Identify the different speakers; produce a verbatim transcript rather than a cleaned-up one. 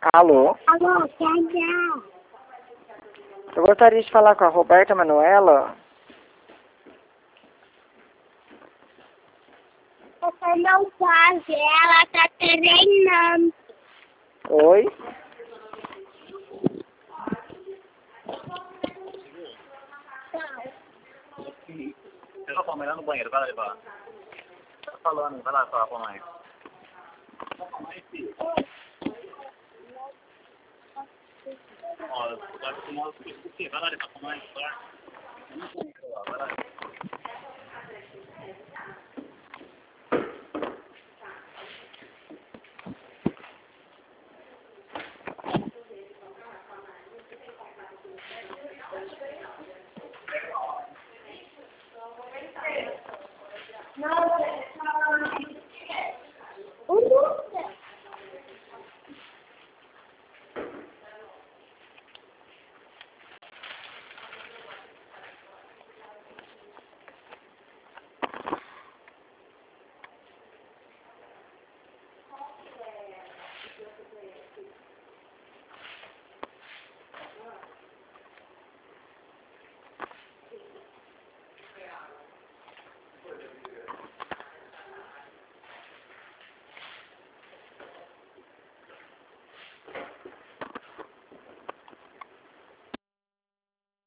Speaker 1: Alô?
Speaker 2: Alô, Tchau.
Speaker 1: Eu gostaria de falar com a Roberta Manuela.
Speaker 2: Você não pode, ela tá treinando.
Speaker 1: Oi?
Speaker 3: Eu vou comer lá no banheiro, vai levar. Tá falando, vai lá falar com a mãe. Ó, vai tomar o que? Vai lá levar com a mãe, vai lá. Vai lá.